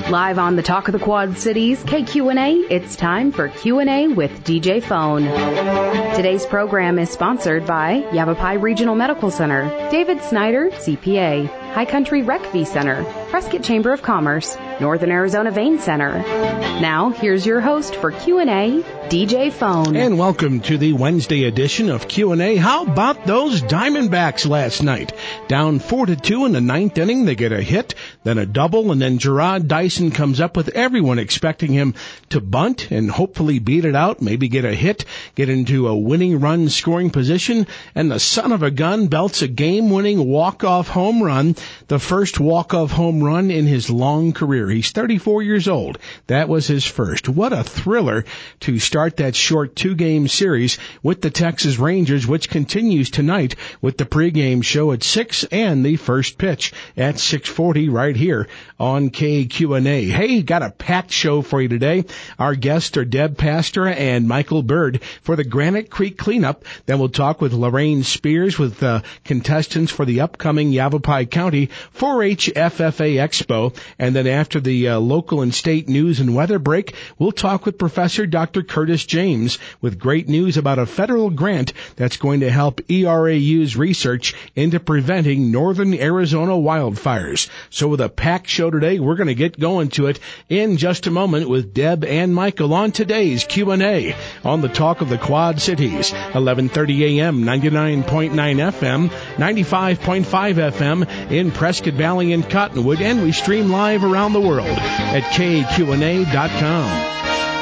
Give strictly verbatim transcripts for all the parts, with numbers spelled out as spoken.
Live on the Talk of the Quad Cities, K Q and A, it's time for Q and A with D J Phone. Today's program is sponsored by Yavapai Regional Medical Center, David Snyder, C P A, High Country Rec V Center, Prescott Chamber of Commerce, Northern Arizona Vein Center. Now, here's your host for Q and A, D J Phone. And welcome to the Wednesday edition of Q and A. How about those Diamondbacks last night? Down four to two in the ninth inning, they get a hit, then a double, and then Gerard Dyson comes up with everyone expecting him to bunt and hopefully beat it out, maybe get a hit, get into a winning run scoring position, and the son of a gun belts a game-winning walk-off home run, the first walk-off home run in his long career. He's thirty-four years old. That was his first. What a thriller to start that short two-game series with the Texas Rangers, which continues tonight with the pregame show at six and the first pitch at six forty right here on K Q and A. Hey, got a packed show for you today. Our guests are Deb Pastor and Michael Bird for the Granite Creek cleanup. Then we'll talk with Lorraine Spears with uh, contestants for the upcoming Yavapai County four H F F A Expo. And then after the uh, local and state news and weather break, we'll talk with Professor Doctor Curtis James with great news about a federal grant that's going to help E R A U's research into preventing northern Arizona wildfires. So with a packed show today, we're going to get going to it in just a moment with Deb and Michael on today's Q and A on the Talk of the Quad Cities, eleven thirty a.m., ninety-nine point nine F M, ninety-five point five F M in Prescott Valley and Cottonwood, and we stream live around the world at K Q and A dot com.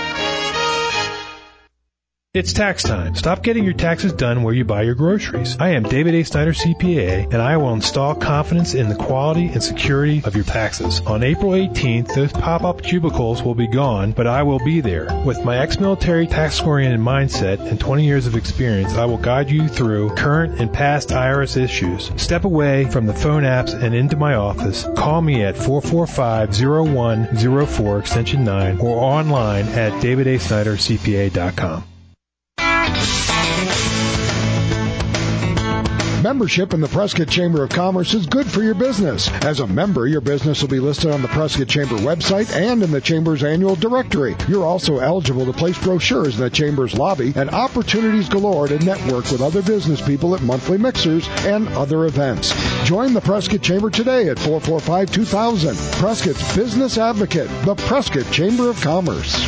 It's tax time. Stop getting your taxes done where you buy your groceries. I am David A. Snyder, C P A, and I will install confidence in the quality and security of your taxes. On April eighteenth, those pop-up cubicles will be gone, but I will be there. With my ex-military tax-oriented mindset and twenty years of experience, I will guide you through current and past I R S issues. Step away from the phone apps and into my office. Call me at four four five, zero one zero four, extension nine, or online at david a snyder c p a dot com. Membership in the Prescott Chamber of Commerce is good for your business. As a member, your business will be listed on the Prescott Chamber website and in the Chamber's annual directory. You're also eligible to place brochures in the Chamber's lobby and opportunities galore to network with other business people at monthly mixers and other events. Join the Prescott Chamber today at four four five, two thousand. Prescott's Business Advocate, the Prescott Chamber of Commerce.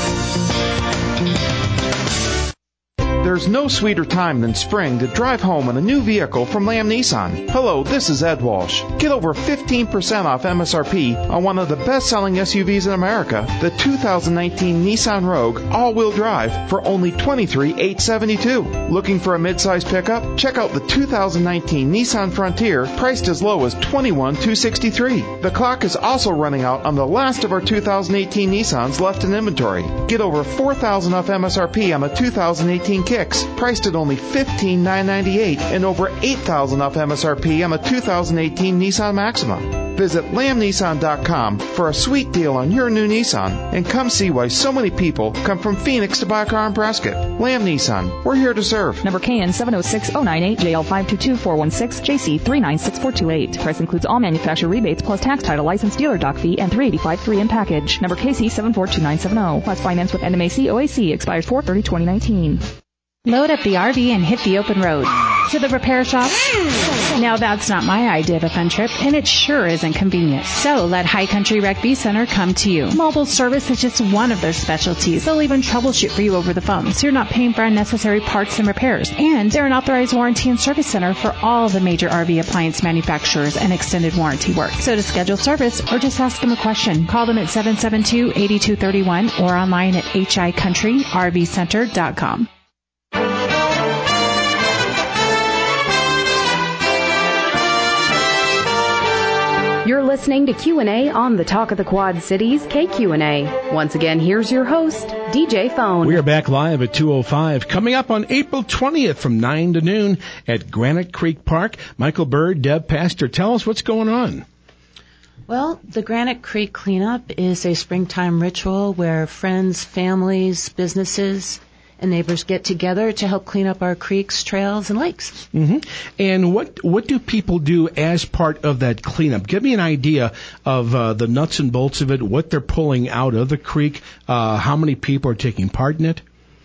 There's no sweeter time than spring to drive home in a new vehicle from Lamb Nissan. Hello, this is Ed Walsh. Get over fifteen percent off M S R P on one of the best-selling S U Vs in America, the two thousand nineteen Nissan Rogue all-wheel drive for only twenty-three thousand eight hundred seventy-two dollars. Looking for a midsize pickup? Check out the two thousand nineteen Nissan Frontier, priced as low as twenty-one thousand two hundred sixty-three dollars. The clock is also running out on the last of our two thousand eighteen Nissans left in inventory. Get over four thousand dollars off M S R P on the two thousand eighteen Kicks, priced at only fifteen thousand nine hundred ninety-eight dollars, and over eight thousand dollars off M S R P on the two thousand eighteen Nissan Maxima. Visit lamb nissan dot com for a sweet deal on your new Nissan, and come see why so many people come from Phoenix to buy a car in Prescott. Lamb Nissan, we're here to serve. Number K N seven oh six oh nine eight, J L five two two four one six, J C three nine six four two eight. Price includes all manufacturer rebates plus tax, title, license, dealer dock fee, and three eighty-five three in package. Number K C seven four two nine seven zero. Plus finance with N M A C O A C. Expires four thirty twenty nineteen. Load up the R V and hit the open road. To the repair shop? Now that's not my idea of a fun trip, and it sure isn't convenient. So let High Country Rec V Center come to you. Mobile service is just one of their specialties. They'll even troubleshoot for you over the phone, so you're not paying for unnecessary parts and repairs. And they're an authorized warranty and service center for all the major R V appliance manufacturers and extended warranty work. So to schedule service or just ask them a question, call them at seven seven two, eight two three one or online at h i country r v center dot com. You're listening to Q and A on the Talk of the Quad Cities, K Q and A. Once again, here's your host, D J Phone. We are back live at two oh five. Coming up on April twentieth from nine to noon at Granite Creek Park. Michael Bird, Deb Pastor, tell us what's going on. Well, the Granite Creek Cleanup is a springtime ritual where friends, families, businesses, and neighbors get together to help clean up our creeks, trails, and lakes. Mm-hmm. And what what do people do as part of that cleanup? Give me an idea of uh, the nuts and bolts of it, what they're pulling out of the creek, uh, how many people are taking part in it?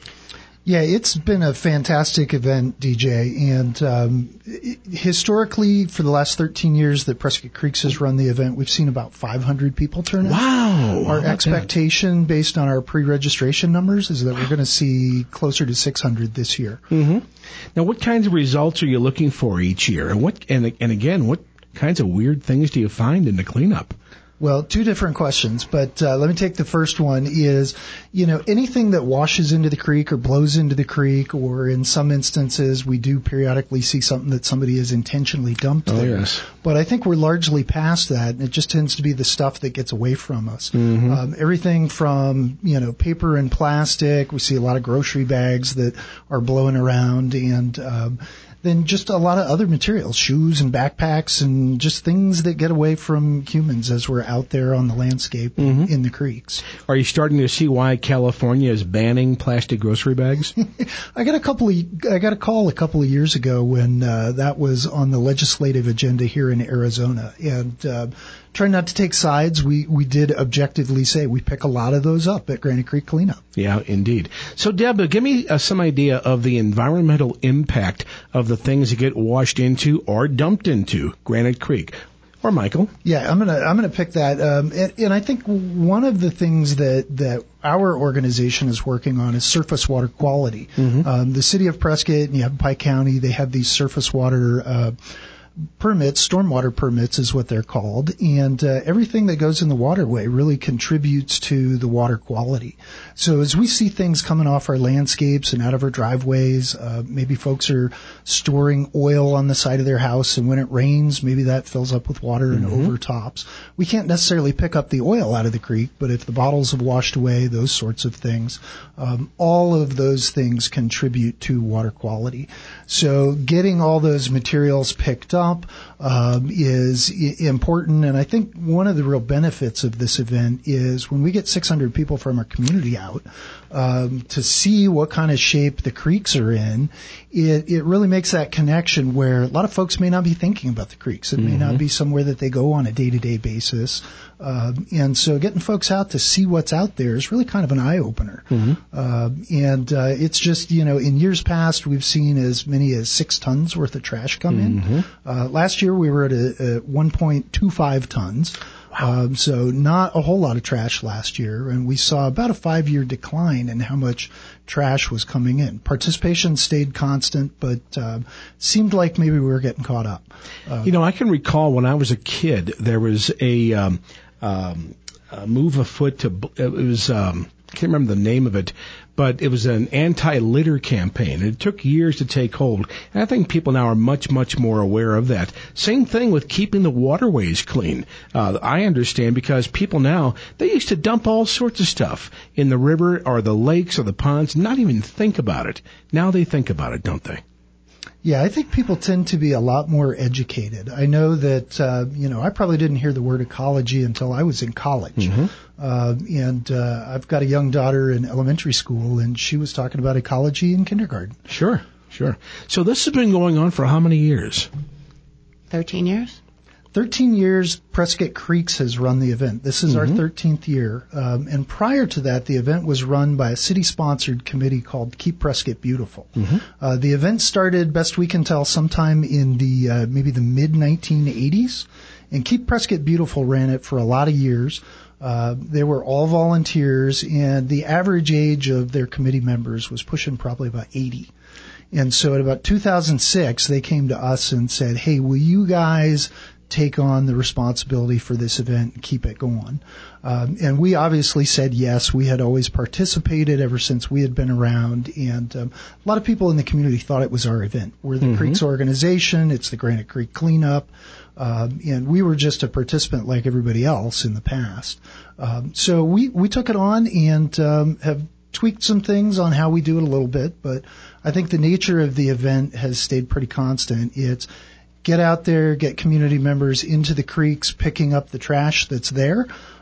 Yeah, it's been a fantastic event, D J, and um, historically, for the last thirteen years that Prescott Creeks has run the event, we've seen about five hundred people turn out. Wow! Our expectation, based on our pre-registration numbers, is that we're going to see closer to six hundred this year. Mm-hmm. Now, what kinds of results are you looking for each year, and what and and again, what kinds of weird things do you find in the cleanup? Well, two different questions, but uh, let me take the first one is, you know, anything that washes into the creek or blows into the creek, or in some instances we do periodically see something that somebody has intentionally dumped oh, there. Yes. But I think we're largely past that, and it just tends to be the stuff that gets away from us. Mm-hmm. Um, everything from, you know, paper and plastic. We see a lot of grocery bags that are blowing around, and um, then just a lot of other materials, shoes and backpacks and just things that get away from humans as we're out there on the landscape mm-hmm. in the creeks. Are you starting to see why California is banning plastic grocery bags? I got a couple of, I got a call a couple of years ago when uh, that was on the legislative agenda here in Arizona, and uh, trying not to take sides, we, we did objectively say we pick a lot of those up at Granite Creek Cleanup. Yeah, indeed. So, Deb, give me uh, some idea of the environmental impact of the things that get washed into or dumped into Granite Creek. Or Michael. Yeah, I'm gonna I'm gonna pick that, um, and, and I think one of the things that that our organization is working on is surface water quality. Mm-hmm. Um, the city of Prescott and Yavapai County, they have these surface water uh, permits, stormwater permits is what they're called, and uh, everything that goes in the waterway really contributes to the water quality. So as we see things coming off our landscapes and out of our driveways, uh, maybe folks are storing oil on the side of their house, and when it rains, maybe that fills up with water and mm-hmm. overtops. We can't necessarily pick up the oil out of the creek, but if the bottles have washed away, those sorts of things, um, all of those things contribute to water quality. So getting all those materials picked up Um, is I- important, and I think one of the real benefits of this event is when we get six hundred people from our community out um, to see what kind of shape the creeks are in, it, it really makes that connection where a lot of folks may not be thinking about the creeks. It mm-hmm. may not be somewhere that they go on a day-to-day basis. Um, and so getting folks out to see what's out there is really kind of an eye-opener. Mm-hmm. Uh, and uh, it's just, you know, in years past, we've seen as many as six tons worth of trash come mm-hmm. in. Uh, last year, we were at a, a one point two five tons. Wow. Um, so not a whole lot of trash last year, and we saw about a five-year decline in how much trash was coming in. Participation stayed constant, but uh, seemed like maybe we were getting caught up. Uh, you know, I can recall when I was a kid, there was a, um, um, a move afoot to, it was, um, I can't remember the name of it, but it was an anti-litter campaign. It took years to take hold. And I think people now are much, much more aware of that. Same thing with keeping the waterways clean. Uh, I understand because people now, they used to dump all sorts of stuff in the river or the lakes or the ponds, not even think about it. Now they think about it, don't they? Yeah, I think people tend to be a lot more educated. I know that, uh, you know, I probably didn't hear the word ecology until I was in college. Mm-hmm. Uh, and uh, I've got a young daughter in elementary school, and she was talking about ecology in kindergarten. Sure, sure. So this has been going on for how many years? Thirteen years. thirteen years Prescott Creeks has run the event. This is mm-hmm. our thirteenth year. Um, and prior to that, the event was run by a city-sponsored committee called Keep Prescott Beautiful. Mm-hmm. Uh, the event started, best we can tell, sometime in the uh, maybe the mid nineteen eighties. And Keep Prescott Beautiful ran it for a lot of years. Uh, they were all volunteers, and the average age of their committee members was pushing probably about eighty. And so at about two thousand six, they came to us and said, hey, will you guys take on the responsibility for this event and keep it going? Um, and we obviously said yes. We had always participated ever since we had been around, and um, a lot of people in the community thought it was our event. We're the mm-hmm. Creeks organization. It's the Granite Creek Cleanup. Um, and we were just a participant like everybody else in the past. Um, so we, we took it on and um, have tweaked some things on how we do it a little bit, but I think the nature of the event has stayed pretty constant. It's get out there, get community members into the creeks, picking up the trash that's there,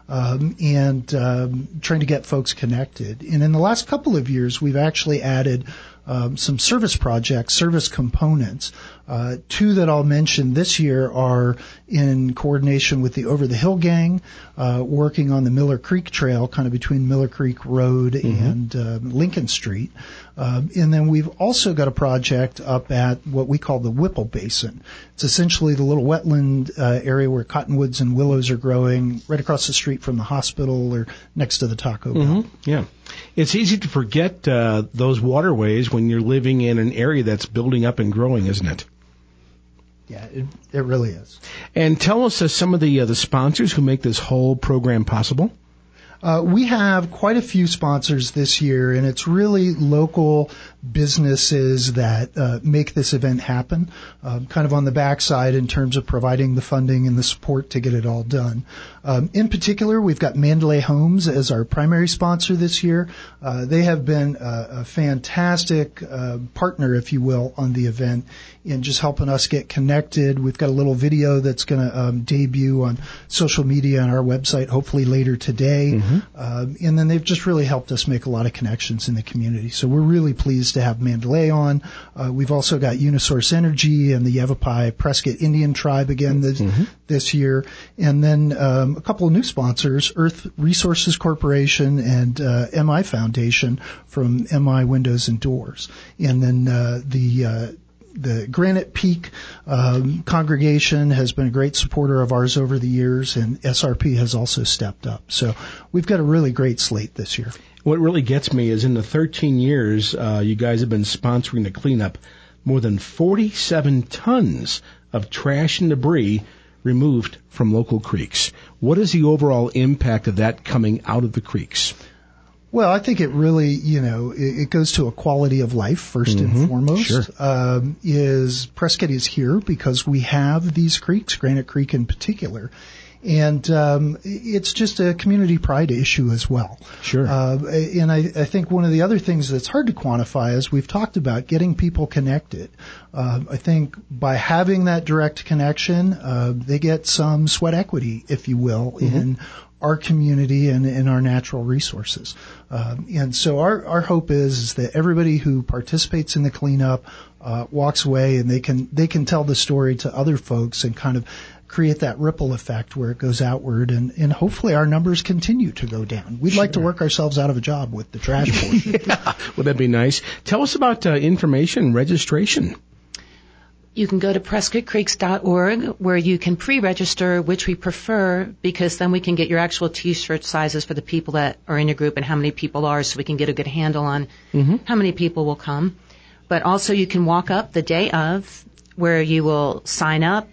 um, and um, trying to get folks connected. And in the last couple of years, we've actually added Um, some service projects, service components. Uh, two that I'll mention this year are in coordination with the Over the Hill Gang, uh, working on the Miller Creek Trail, kind of between Miller Creek Road mm-hmm. and uh, Lincoln Street. Um, and then we've also got a project up at what we call the Whipple Basin. It's essentially the little wetland uh, area where cottonwoods and willows are growing right across the street from the hospital or next to the Taco Bell. Mm-hmm. Yeah. It's easy to forget uh, those waterways when you're living in an area that's building up and growing, isn't it? Yeah, it, it really is. And tell us uh, some of the uh, the sponsors who make this whole program possible. Uh, we have quite a few sponsors this year, and it's really local businesses that uh, make this event happen, um, kind of on the backside in terms of providing the funding and the support to get it all done. Um, in particular, we've got Mandalay Homes as our primary sponsor this year. Uh, they have been a, a fantastic uh, partner, if you will, on the event in just helping us get connected. We've got a little video that's going to um, debut on social media and our website hopefully later today. Mm-hmm. Um, and then they've just really helped us make a lot of connections in the community. So we're really pleased to have Mandalay on. Uh, we've also got Unisource Energy and the Yavapai Prescott Indian Tribe again this, mm-hmm. this year. And then um, a couple of new sponsors, Earth Resources Corporation and uh, M I Foundation from M I Windows and Doors. And then uh, the uh, The Granite Peak um, congregation has been a great supporter of ours over the years, and S R P has also stepped up. So we've got a really great slate this year. What really gets me is in the thirteen years uh, you guys have been sponsoring the cleanup, more than forty-seven tons of trash and debris removed from local creeks. What is the overall impact of that coming out of the creeks? Well, I think it really, you know, it, it goes to a quality of life first mm-hmm. and foremost. Sure. Um, is Prescott is here because we have these creeks, Granite Creek in particular. And um, it's just a community pride issue as well. Sure. Uh, and I, I think one of the other things that's hard to quantify is we've talked about getting people connected. Uh, I think by having that direct connection, uh, they get some sweat equity, if you will, mm-hmm. in our community and in our natural resources. Um, and so our, our hope is, is that everybody who participates in the cleanup uh, walks away and they can they can tell the story to other folks and kind of create that ripple effect where it goes outward, and, and hopefully our numbers continue to go down. We'd sure. like to work ourselves out of a job with the trash portion. Yeah. Would that be nice? Tell us about uh, information and registration. You can go to prescott creeks dot org where you can pre-register, which we prefer, because then we can get your actual T-shirt sizes for the people that are in your group and how many people are, so we can get a good handle on mm-hmm. how many people will come. But also you can walk up the day of, where you will sign up,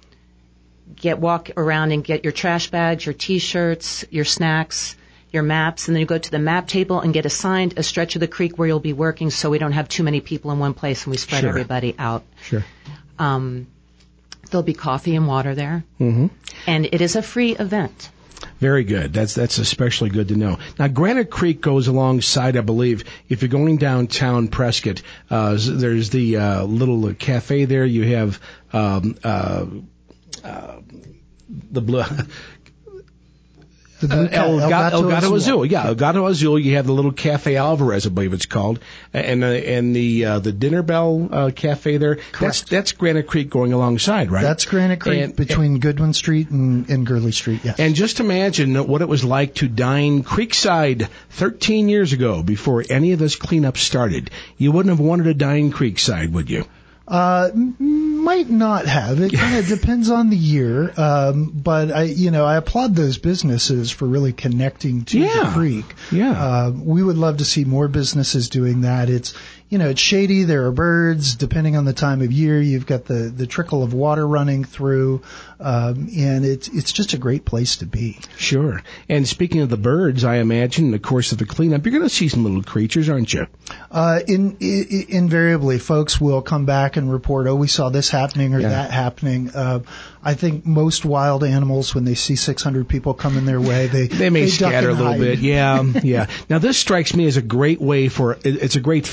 get walk around and get your trash bags, your T-shirts, your snacks, your maps, and then you go to the map table and get assigned a stretch of the creek where you'll be working, so we don't have too many people in one place and we spread sure. everybody out. Sure. Um, there'll be coffee and water there, mm-hmm. and it is a free event. Very good. That's that's especially good to know. Now, Granite Creek goes alongside, I believe, if you're going downtown Prescott, uh, there's the uh, little cafe there. You have um, uh, uh, the blue. The blue uh, El, El, Gato, El Gato Azul. Azul. Yeah, El Gato Azul. You have the little Cafe Alvarez, I believe it's called, and uh, and the uh, the Dinner Bell uh, Cafe there. Correct. That's that's Granite Creek going alongside, right? That's Granite Creek and, between and, Goodwin Street and, and Gurley Street. Yes. And just imagine what it was like to dine Creekside thirteen years ago, before any of this cleanup started. You wouldn't have wanted to dine Creekside, would you? Uh, might not have. It kind of depends on the year. Um, but I, you know, I applaud those businesses for really connecting to yeah. the creek. Yeah. Uh, we would love to see more businesses doing that. It's, you know, it's shady. There are birds. Depending on the time of year, you've got the, the trickle of water running through. Um, and it's, it's just a great place to be. Sure. And speaking of the birds, I imagine in the course of the cleanup, you're going to see some little creatures, aren't you? Uh, in, in, invariably, folks will come back and report, oh, we saw this happening or yeah. that happening. Uh, I think most wild animals, when they see six hundred people coming their way, they they may they scatter a little hide. bit. Yeah, yeah. Now this strikes me as a great way for it's a great family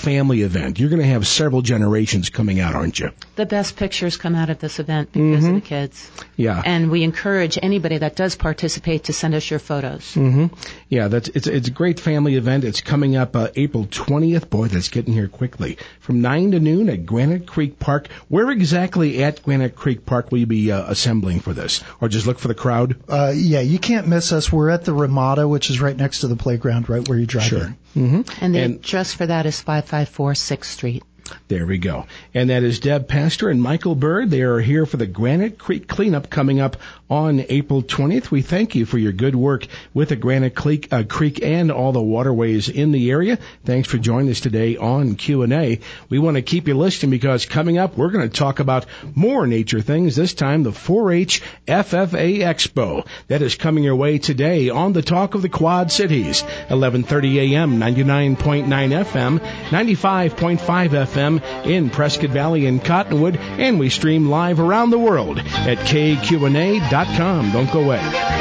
event. You're going to have several generations coming out, aren't you? The best pictures come out of this event because mm-hmm. of the kids. Yeah. And we encourage anybody that does participate to send us your photos. Mm-hmm. Yeah, that's it's it's a great family event. It's coming up uh, April twentieth. Boy, that's getting here quickly. From nine to noon at Granite Creek Park. Where exactly at Granite Creek Park will you be uh, assembling for this? Or just look for the crowd? Uh, yeah, you can't miss us. We're at the Ramada, which is right next to the playground, right where you drive sure. in. Mm-hmm. And the and address for that is five five four sixth Street. There we go. And that is Deb Pastor and Michael Bird. They are here for the Granite Creek Cleanup coming up on April twentieth. We thank you for your good work with the Granite Creek, uh, Creek and all the waterways in the area. Thanks for joining us today on Q and A. We want to keep you listening because coming up, we're going to talk about more nature things, this time the four H F F A Expo. That is coming your way today on the Talk of the Quad Cities, eleven thirty a.m., ninety-nine point nine F M, ninety-five point five F M. in Prescott Valley and Cottonwood, and we stream live around the world at K Q N A dot com. Don't go away.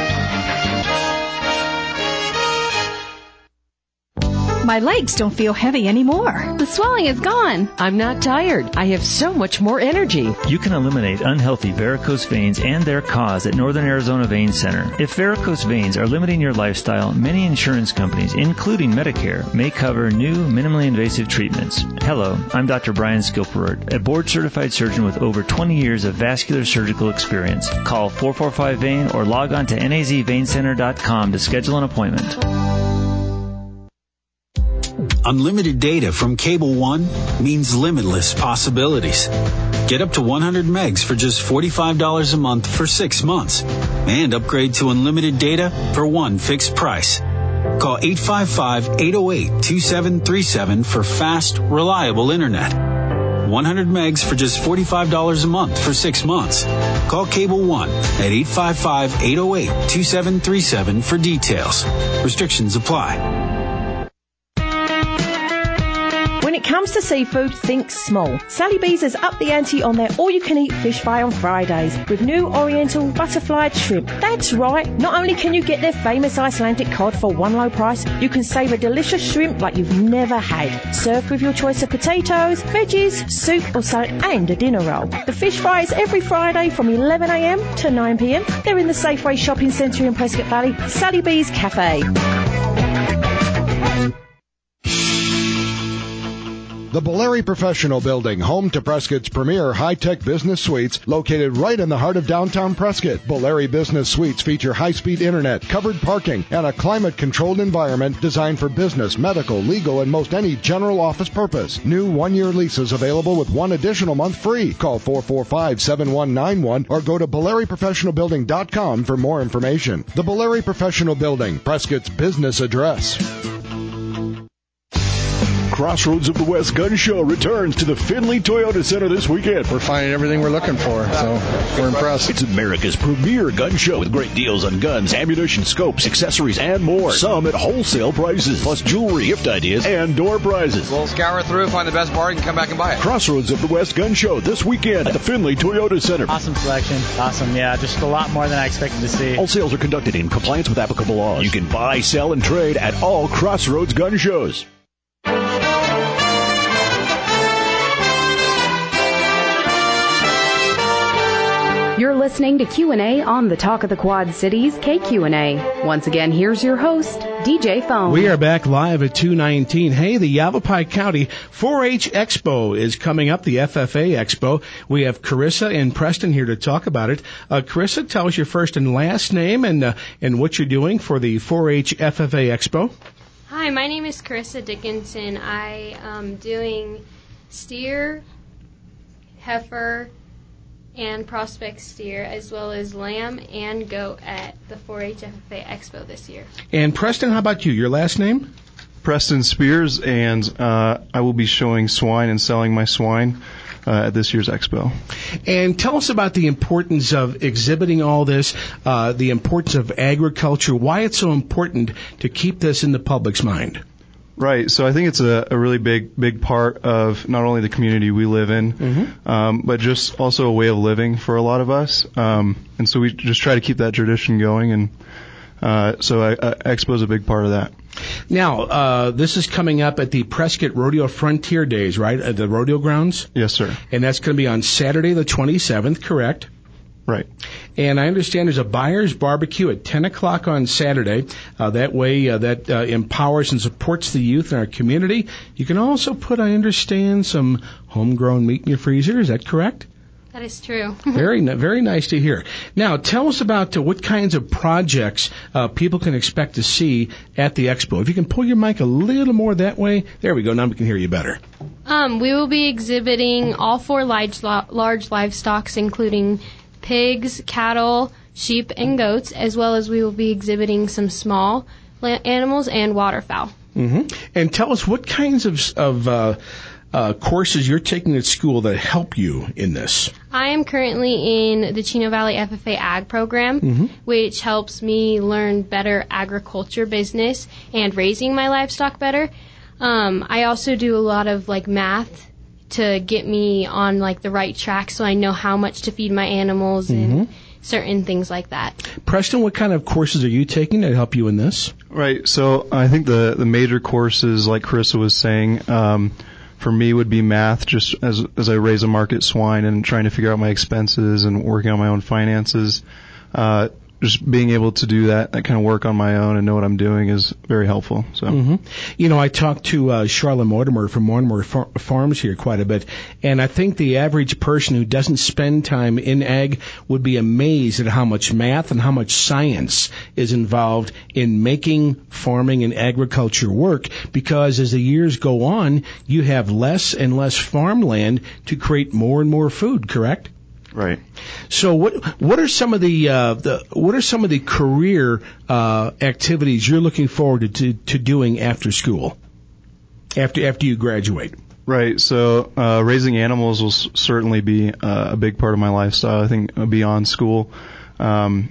My legs don't feel heavy anymore. The swelling is gone. I'm not tired. I have so much more energy. You can eliminate unhealthy varicose veins and their cause at Northern Arizona Vein Center. If varicose veins are limiting your lifestyle, many insurance companies, including Medicare, may cover new minimally invasive treatments. Hello, I'm Doctor Brian Skilperud, a board-certified surgeon with over twenty years of vascular surgical experience. Call four four five vein or log on to N A Z vein center dot com to schedule an appointment. Unlimited data from Cable One means limitless possibilities. Get up to one hundred megs for just forty-five dollars a month for six months. And upgrade to unlimited data for one fixed price. Call eight five five, eight oh eight, two seven three seven for fast, reliable internet. one hundred megs for just forty-five dollars a month for six months. Call Cable One at eight five five, eight oh eight, two seven three seven for details. Restrictions apply. When it comes to seafood, think small. Sally B's has upped the ante on their all-you-can-eat fish fry on Fridays with new Oriental butterfly shrimp. That's right. Not only can you get their famous Icelandic cod for one low price, you can save a delicious shrimp like you've never had. Served with your choice of potatoes, veggies, soup or salad and a dinner roll. The fish fry is every Friday from eleven a.m. to nine p.m. They're in the Safeway Shopping Centre in Prescott Valley, Sally B's Cafe. The Boleri Professional Building, home to Prescott's premier high-tech business suites, located right in the heart of downtown Prescott. Boleri Business Suites feature high-speed internet, covered parking, and a climate-controlled environment designed for business, medical, legal, and most any general office purpose. New one-year leases available with one additional month free. Call four four five, seven one nine one or go to Boleri Professional Building dot com for more information. The Boleri Professional Building, Prescott's business address. Crossroads of the West Gun Show returns to the Findlay Toyota Center this weekend. We're finding everything we're looking for, so we're impressed. It's America's premier gun show with great deals on guns, ammunition, scopes, accessories, and more. Some at wholesale prices, plus jewelry, gift ideas, and door prizes. We'll scour through, find the best bargain, come back and buy it. Crossroads of the West Gun Show this weekend at the Findlay Toyota Center. Awesome selection. Awesome, yeah, just a lot more than I expected to see. All sales are conducted in compliance with applicable laws. You can buy, sell, and trade at all Crossroads gun shows. You're listening to Q and A on the Talk of the Quad Cities, K Q N A. Once again, here's your host, D J Phone. We are back live at two nineteen. Hey, the Yavapai County four H Expo is coming up, the F F A Expo. We have Carissa and Preston here to talk about it. Uh, Carissa, tell us your first and last name and uh, and what you're doing for the four H F F A Expo. Hi, my name is Carissa Dickinson. I am doing steer, heifer, and prospect steer, as well as lamb and goat at the four H F F A Expo this year. And Preston, how about you? Your last name? Preston Spears, and uh, I will be showing swine and selling my swine uh, at this year's expo. And tell us about the importance of exhibiting all this, uh, the importance of agriculture, why it's so important to keep this in the public's mind. Right. So I think it's a, a really big, big part of not only the community we live in, mm-hmm. um, but just also a way of living for a lot of us. Um, and so we just try to keep that tradition going. And uh, so I, uh, Expo is a big part of that. Now, uh, this is coming up at the Prescott Rodeo Frontier Days, right, at the rodeo grounds? Yes, sir. And that's going to be on Saturday the twenty-seventh, correct? Right. And I understand there's a buyer's barbecue at ten o'clock on Saturday. Uh, that way, uh, that uh, empowers and supports the youth in our community. You can also put, I understand, some homegrown meat in your freezer. Is that correct? That is true. very, very nice to hear. Now, tell us about uh, what kinds of projects uh, people can expect to see at the expo. If you can pull your mic a little more that way. There we go. Now we can hear you better. Um, we will be exhibiting all four large, large livestocks, including pigs, cattle, sheep, and goats, as well as we will be exhibiting some small animals and waterfowl. Mm-hmm. And tell us what kinds of, of uh, uh, courses you're taking at school that help you in this. I am currently in the Chino Valley F F A Ag program, mm-hmm. which helps me learn better agriculture business and raising my livestock better. Um, I also do a lot of like math to get me on like the right track so I know how much to feed my animals mm-hmm. and certain things like that. Preston, what kind of courses are you taking to help you in this? Right. So I think the, the major courses, like Carissa was saying, um, for me would be math, just as as I raise a market swine and trying to figure out my expenses and working on my own finances. Uh, just being able to do that, that kind of work on my own and know what I'm doing is very helpful. So, mm-hmm. You know, I talked to uh, Charlotte Mortimer from Mortimer Far- Farms here quite a bit, and I think the average person who doesn't spend time in ag would be amazed at how much math and how much science is involved in making farming and agriculture work, because as the years go on, you have less and less farmland to create more and more food, correct? Right. So what what are some of the uh, the what are some of the career uh, activities you're looking forward to, to to doing after school, after after you graduate? Right. So uh, raising animals will s- certainly be uh, a big part of my lifestyle. I think beyond school. Um,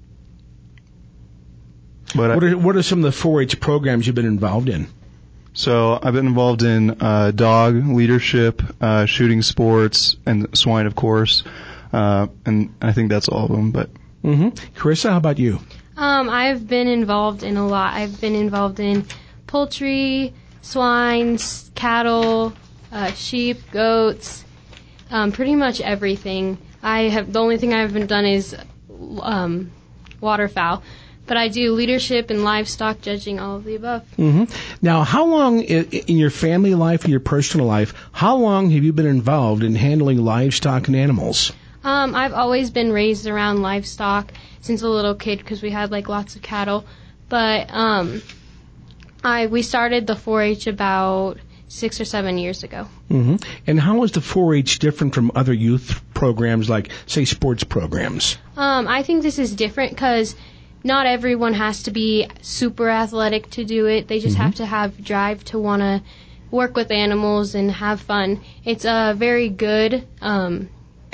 but what I, are what are some of the four H programs you've been involved in? So I've been involved in uh, dog leadership, uh, shooting sports, and swine, of course. Uh, and I think that's all of them. But mm-hmm. Carissa, how about you? Um, I've been involved in a lot. I've been involved in poultry, swine, cattle, uh, sheep, goats, um, pretty much everything. I have the only thing I haven't done is um, waterfowl. But I do leadership and livestock judging, all of the above. Mm-hmm. Now, how long in your family life and your personal life, how long have you been involved in handling livestock and animals? Um, I've always been raised around livestock since a little kid because we had like lots of cattle. But um, I we started the four H about six or seven years ago. Mm-hmm. And how is the four H different from other youth programs like, say, sports programs? Um, I think this is different because not everyone has to be super athletic to do it. They just mm-hmm. have to have drive to want to work with animals and have fun. It's a very good... Um,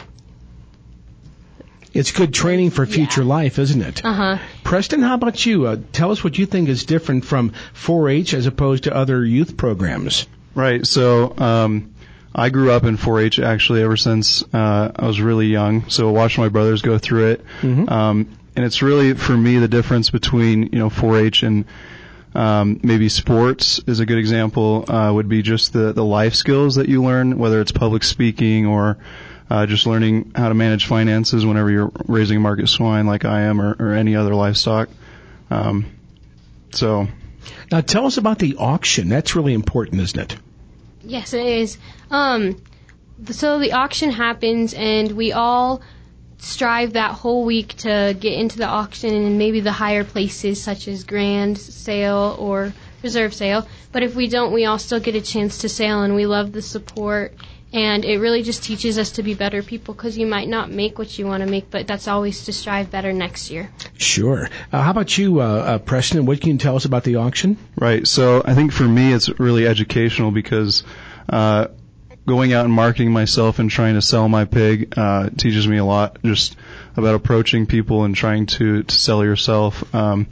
It's good training for future yeah. life, isn't it? Uh-huh. Preston, how about you? Uh, tell us what you think is different from four H as opposed to other youth programs. Right. So um, I grew up in four H actually ever since uh, I was really young. So I watched my brothers go through it. Mm-hmm. Um, and it's really, for me, the difference between, you know, four H and um, maybe sports is a good example, uh, would be just the, the life skills that you learn, whether it's public speaking or Uh, just learning how to manage finances whenever you're raising a market swine like I am, or, or any other livestock. Um, so, now tell us about the auction. That's really important, isn't it? Yes, it is. Um, so the auction happens, and we all strive that whole week to get into the auction and maybe the higher places such as grand sale or reserve sale. But if we don't, we all still get a chance to sale, and we love the support. And it really just teaches us to be better people, because you might not make what you want to make, but that's always to strive better next year. Sure. Uh, how about you, uh, uh, Preston? What can you tell us about the auction? Right. So I think for me it's really educational, because uh, going out and marketing myself and trying to sell my pig uh, teaches me a lot just about approaching people and trying to, to sell yourself. Um,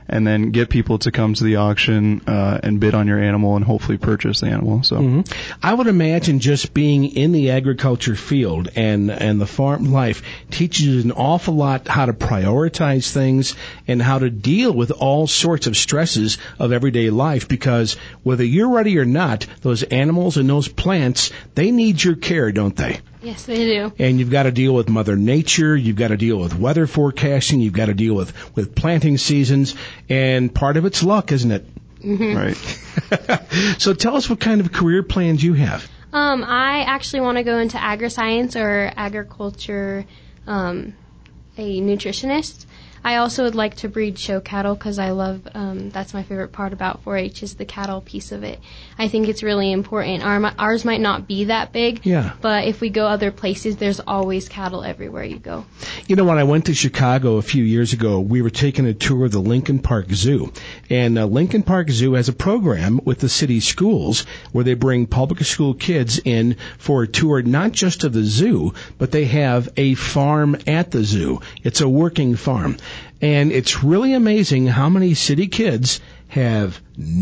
and then get people to come to the auction uh, and bid on your animal and hopefully purchase the animal. So mm-hmm. I would imagine just being in the agriculture field and and the farm life teaches you an awful lot how to prioritize things and how to deal with all sorts of stresses of everyday life, because whether you're ready or not, those animals and those plants, they need your care, don't they? Yes, they do. And you've got to deal with Mother Nature, you've got to deal with weather forecasting, you've got to deal with, with planting seasons, and part of it's luck, isn't it? Mm-hmm. Right. So tell us what kind of career plans you have. Um, I actually want to go into agri-science or agriculture, um, a nutritionist. I also would like to breed show cattle because I love, um, that's my favorite part about four H is the cattle piece of it. I think it's really important. Our, ours might not be that big, yeah. but if we go other places, there's always cattle everywhere you go. You know, when I went to Chicago a few years ago, we were taking a tour of the Lincoln Park Zoo. And uh, Lincoln Park Zoo has a program with the city schools where they bring public school kids in for a tour not just of the zoo, but they have a farm at the zoo. It's a working farm. And it's really amazing how many city kids have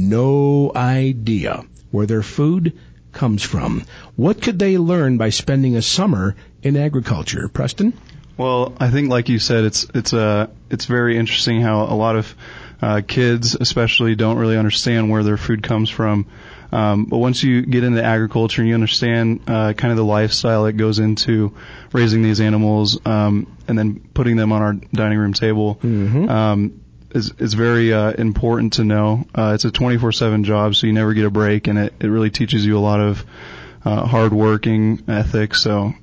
no idea where their food comes from. What could they learn by spending a summer in agriculture? Preston? Well, I think, like you said, it's it's uh, it's very interesting how a lot of uh, kids, especially, don't really understand where their food comes from. Um, but once you get into agriculture and you understand uh, kind of the lifestyle that goes into raising these animals um, and then putting them on our dining room table, mm-hmm. um, is, is very uh, important to know. Uh, it's a twenty-four seven job, so you never get a break, and it, it really teaches you a lot of uh, hard working ethics. So.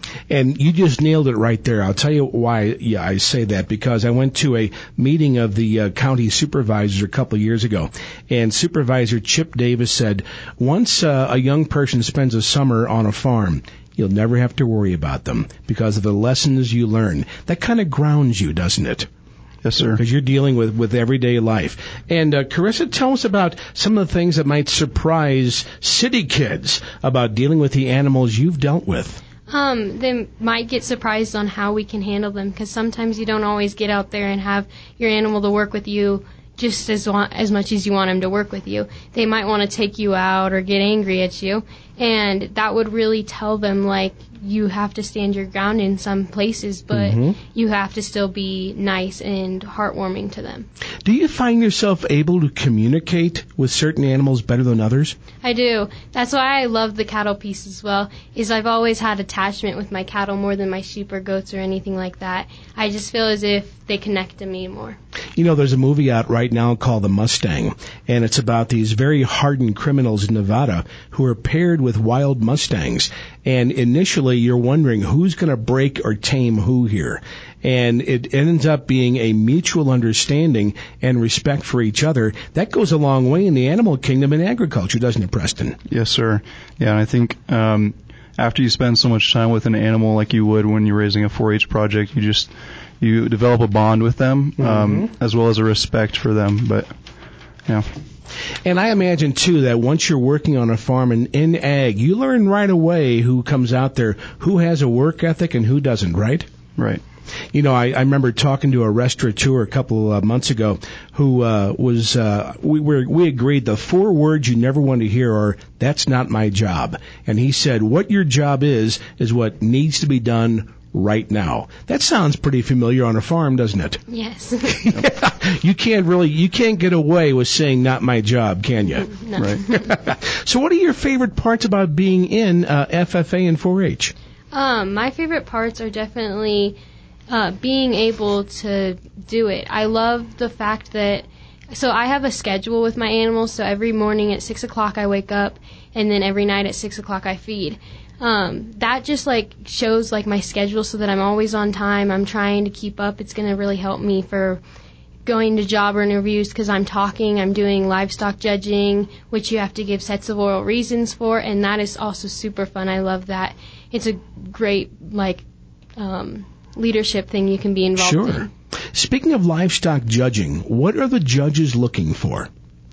And you just nailed it right there. I'll tell you why yeah, I say that, because I went to a meeting of the uh, county supervisors a couple of years ago, and Supervisor Chip Davis said, once uh, a young person spends a summer on a farm, you'll never have to worry about them because of the lessons you learn. That kind of grounds you, doesn't it? Yes, sir. Because you're dealing with, with everyday life. And, uh, Carissa, tell us about some of the things that might surprise city kids about dealing with the animals you've dealt with. Um, they might get surprised on how we can handle them, because sometimes you don't always get out there and have your animal to work with you just as wa- as much as you want him to work with you. They might want to take you out or get angry at you, and that would really tell them, like, you have to stand your ground in some places, but mm-hmm. you have to still be nice and heartwarming to them. Do you find yourself able to communicate with certain animals better than others? I do. That's why I love the cattle piece as well, is I've always had attachment with my cattle more than my sheep or goats or anything like that. I just feel as if they connect to me more. You know, there's a movie out right now called The Mustang, and it's about these very hardened criminals in Nevada who are paired with wild Mustangs. And initially, you're wondering who's going to break or tame who here. And it ends up being a mutual understanding and respect for each other. That goes a long way in the animal kingdom and agriculture, doesn't it, Preston? Yes, sir. Yeah, and I think um, after you spend so much time with an animal like you would when you're raising a four H project, you just you develop a bond with them, um, mm-hmm. as well as a respect for them. But, yeah. And I imagine, too, that once you're working on a farm in, in ag, you learn right away who comes out there, who has a work ethic and who doesn't, right? Right. You know, I, I remember talking to a restaurateur a couple of months ago who uh, was, uh, we were, we agreed the four words you never want to hear are, that's not my job. And he said, what your job is, is what needs to be done right now. That sounds pretty familiar on a farm, doesn't it? Yes. You can't really, you can't get away with saying not my job, can you? No. Right. So what are your favorite parts about being in uh, F F A and four H? Um, my favorite parts are definitely uh, being able to do it. I love the fact that, so I have a schedule with my animals, so every morning at six o'clock I wake up, and then every night at six o'clock I feed. Um, that just, like, shows, like, my schedule so that I'm always on time. I'm trying to keep up. It's going to really help me for going to job interviews because I'm talking. I'm doing livestock judging, which you have to give sets of oral reasons for, and that is also super fun. I love that. It's a great, like, um, leadership thing you can be involved sure. in. Speaking of livestock judging, what are the judges looking for?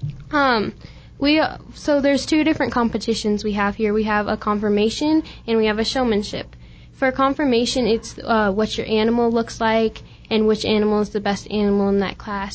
Um... We uh, so there's two different competitions we have here. We have a confirmation and we have a showmanship. For confirmation, it's uh, what your animal looks like and which animal is the best animal in that class.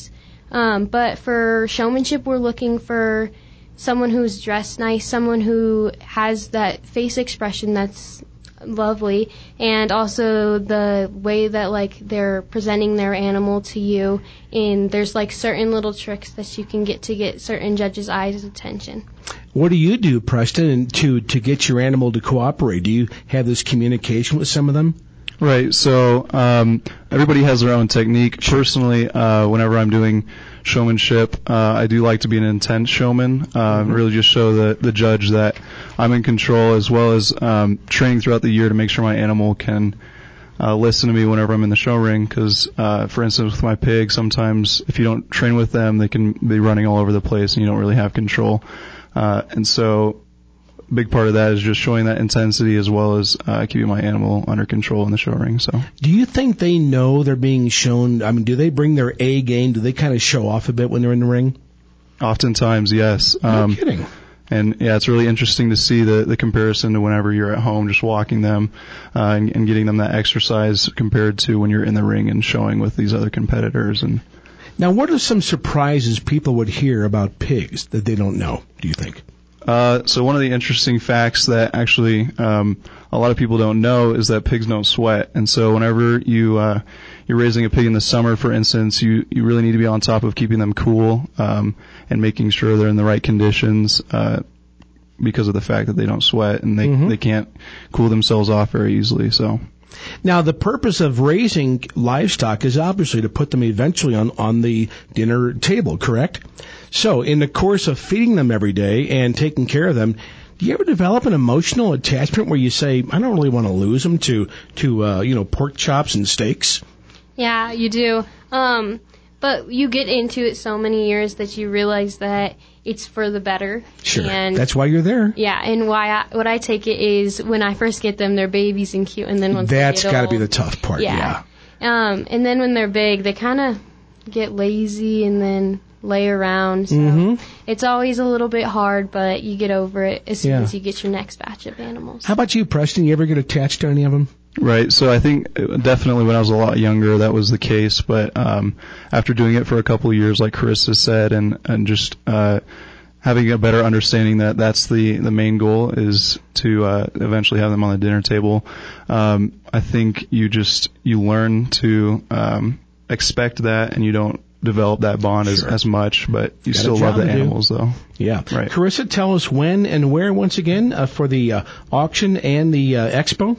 Um, but for showmanship, we're looking for someone who's dressed nice, someone who has that face expression that's lovely, and also the way that like they're presenting their animal to you. And there's like certain little tricks that you can get to get certain judges' eyes' attention. What do you do, Preston, to to get your animal to cooperate? Do you have this communication with some of them? Right. So um, everybody has their own technique. Personally, uh, whenever I'm doing showmanship, uh, I do like to be an intense showman, uh, mm-hmm. really just show the, the judge that I'm in control, as well as um, training throughout the year to make sure my animal can uh, listen to me whenever I'm in the show ring. Because, uh, for instance, with my pig, sometimes if you don't train with them, they can be running all over the place and you don't really have control. Uh, and so a big part of that is just showing that intensity as well as uh, keeping my animal under control in the show ring. So, do you think they know they're being shown? I mean, do they bring their A game? Do they kind of show off a bit when they're in the ring? Oftentimes, yes. No um, kidding. And yeah, it's really interesting to see the, the comparison to whenever you're at home just walking them uh, and, and getting them that exercise compared to when you're in the ring and showing with these other competitors. And now, what are some surprises people would hear about pigs that they don't know, do you think? Uh, so one of the interesting facts that actually um, a lot of people don't know is that pigs don't sweat. And so whenever you uh, you're raising a pig in the summer, for instance, you you really need to be on top of keeping them cool um, and making sure they're in the right conditions uh, because of the fact that they don't sweat and they mm-hmm. they can't cool themselves off very easily. So. Now, the purpose of raising livestock is obviously to put them eventually on, on the dinner table, correct? So, in the course of feeding them every day and taking care of them, do you ever develop an emotional attachment where you say, I don't really want to lose them to, to uh, you know, pork chops and steaks? Yeah, you do. Um, but you get into it so many years that you realize that it's for the better. Sure. And that's why you're there. Yeah, and why I, what I take it is when I first get them, they're babies and cute, and then once that's they get got to old, be the tough part. Yeah. yeah. Um, and then when they're big, they kind of get lazy and then lay around. So mm-hmm. it's always a little bit hard, but you get over it as soon yeah. as you get your next batch of animals. How about you, Preston? You ever get attached to any of them? Right. So I think definitely when I was a lot younger, that was the case. But um, after doing it for a couple of years, like Carissa said, and and just uh, having a better understanding that that's the the main goal is to uh, eventually have them on the dinner table. Um, I think you just you learn to um, expect that, and you don't develop that bond sure. as, as much, but you Got still love the animals, do. though. Yeah. Right. Carissa, tell us when and where once again uh, for the uh, auction and the uh, expo.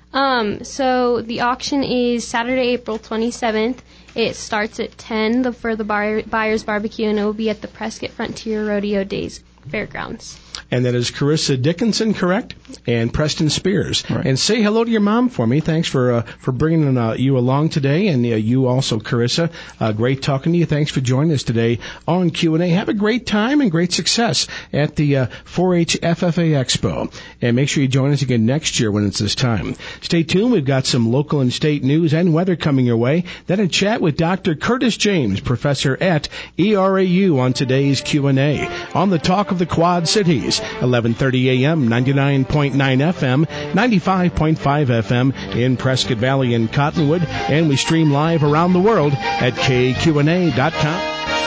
Um, so the auction is Saturday, April twenty-seventh. It starts at ten the, for the bar, Buyers Barbecue, and it will be at the Prescott Frontier Rodeo Days Fairgrounds. And that is Carissa Dickinson, correct? And Preston Spears. Right. And say hello to your mom for me. Thanks for uh, for bringing uh, you along today, and uh, you also, Carissa. Uh, great talking to you. Thanks for joining us today on Q and A. Have a great time and great success at the uh, four H F F A Expo. And make sure you join us again next year when it's this time. Stay tuned. We've got some local and state news and weather coming your way. Then a chat with Doctor Curtis James, professor at E R A U on today's Q and A on the Talk of the Quad Cities. eleven thirty a.m., ninety-nine point nine F M, ninety-five point five F M in Prescott Valley and Cottonwood, and we stream live around the world at K Q N A dot com.